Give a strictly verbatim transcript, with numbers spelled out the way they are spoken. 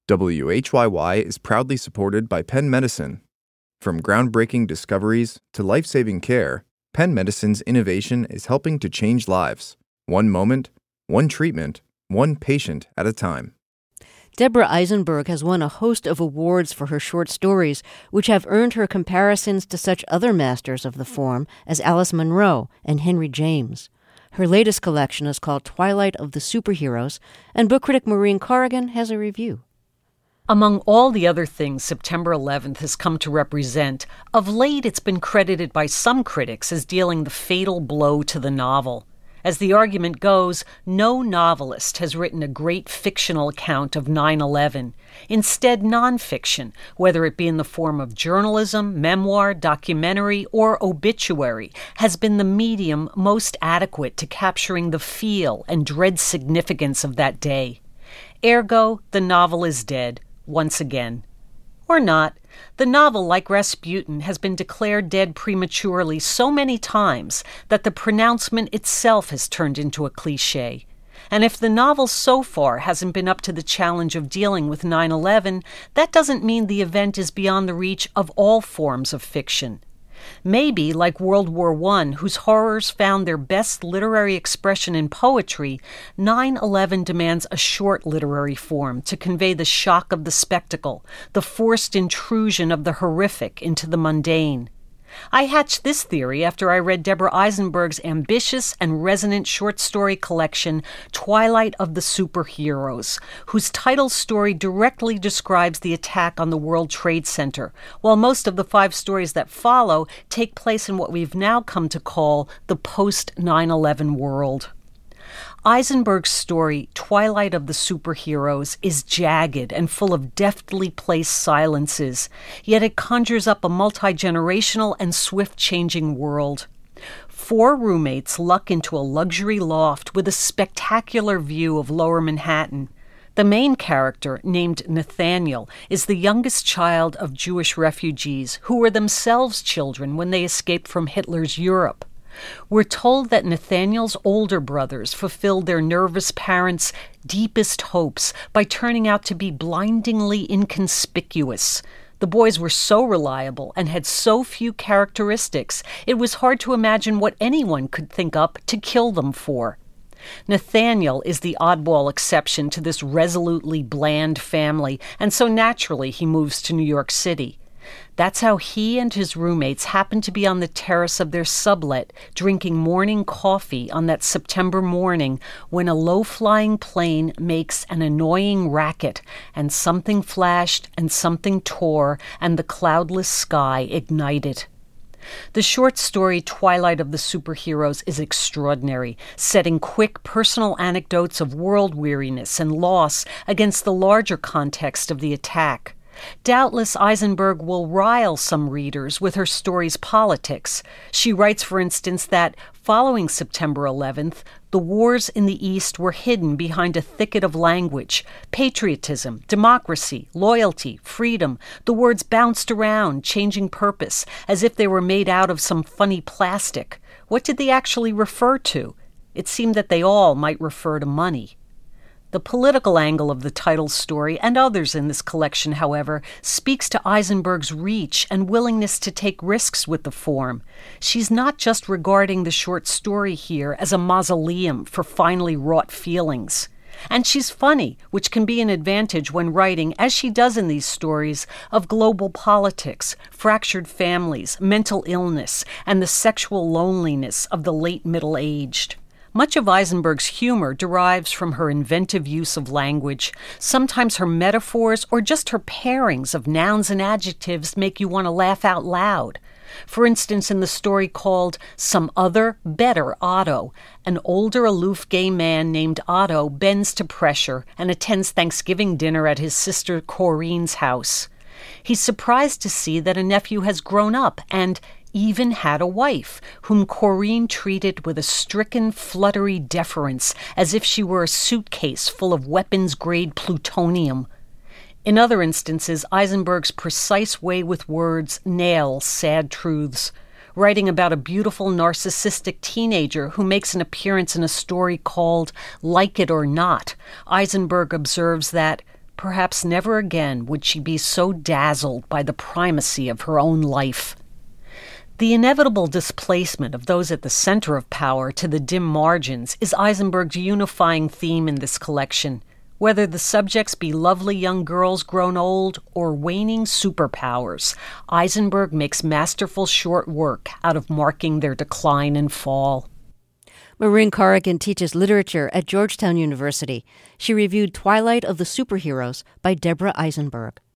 W H Y Y is proudly supported by Penn Medicine. From groundbreaking discoveries to life-saving care, Penn Medicine's innovation is helping to change lives, one moment, one treatment, one patient at a time. Deborah Eisenberg has won a host of awards for her short stories, which have earned her comparisons to such other masters of the form as Alice Munro and Henry James. Her latest collection is called Twilight of the Superheroes, and book critic Maureen Corrigan has a review. Among all the other things September eleventh has come to represent, of late it's been credited by some critics as dealing the fatal blow to the novel. As the argument goes, no novelist has written a great fictional account of nine eleven. Instead, nonfiction, whether it be in the form of journalism, memoir, documentary, or obituary, has been the medium most adequate to capturing the feel and dread significance of that day. Ergo, the novel is dead. Once again. Or not. The novel, like Rasputin, has been declared dead prematurely so many times that the pronouncement itself has turned into a cliché. And if the novel so far hasn't been up to the challenge of dealing with nine eleven, that doesn't mean the event is beyond the reach of all forms of fiction. Maybe, like World War One, whose horrors found their best literary expression in poetry, nine eleven demands a short literary form to convey the shock of the spectacle, the forced intrusion of the horrific into the mundane. I hatched this theory after I read Deborah Eisenberg's ambitious and resonant short story collection, Twilight of the Superheroes, whose title story directly describes the attack on the World Trade Center, while most of the five stories that follow take place in what we've now come to call the post nine eleven world. Eisenberg's story, Twilight of the Superheroes, is jagged and full of deftly placed silences, yet it conjures up a multi-generational and swift-changing world. Four roommates luck into a luxury loft with a spectacular view of Lower Manhattan. The main character, named Nathaniel, is the youngest child of Jewish refugees who were themselves children when they escaped from Hitler's Europe. We're told that Nathaniel's older brothers fulfilled their nervous parents' deepest hopes by turning out to be blindingly inconspicuous. The boys were so reliable and had so few characteristics, it was hard to imagine what anyone could think up to kill them for. Nathaniel is the oddball exception to this resolutely bland family, and so naturally he moves to New York City. That's how he and his roommates happened to be on the terrace of their sublet, drinking morning coffee on that September morning when a low-flying plane makes an annoying racket, and something flashed and something tore, and the cloudless sky ignited. The short story Twilight of the Superheroes is extraordinary, setting quick personal anecdotes of world weariness and loss against the larger context of the attack. Doubtless Eisenberg will rile some readers with her story's politics. She writes, for instance, that following September eleventh, the wars in the East were hidden behind a thicket of language. Patriotism, democracy, loyalty, freedom. The words bounced around, changing purpose, as if they were made out of some funny plastic. What did they actually refer to? It seemed that they all might refer to money. The political angle of the title story, and others in this collection, however, speaks to Eisenberg's reach and willingness to take risks with the form. She's not just regarding the short story here as a mausoleum for finely wrought feelings. And she's funny, which can be an advantage when writing, as she does in these stories, of global politics, fractured families, mental illness, and the sexual loneliness of the late middle-aged. Much of Eisenberg's humor derives from her inventive use of language. Sometimes her metaphors or just her pairings of nouns and adjectives make you want to laugh out loud. For instance, in the story called Some Other, Better Otto, an older, aloof gay man named Otto bends to pressure and attends Thanksgiving dinner at his sister Corinne's house. He's surprised to see that a nephew has grown up and even had a wife, whom Corinne treated with a stricken, fluttery deference, as if she were a suitcase full of weapons-grade plutonium. In other instances, Eisenberg's precise way with words nails sad truths. Writing about a beautiful, narcissistic teenager who makes an appearance in a story called Like It or Not, Eisenberg observes that perhaps never again would she be so dazzled by the primacy of her own life. The inevitable displacement of those at the center of power to the dim margins is Eisenberg's unifying theme in this collection, whether the subjects be lovely young girls grown old or waning superpowers. Eisenberg makes masterful short work out of marking their decline and fall. Maureen Corrigan teaches literature at Georgetown University. She reviewed Twilight of the Superheroes by Deborah Eisenberg.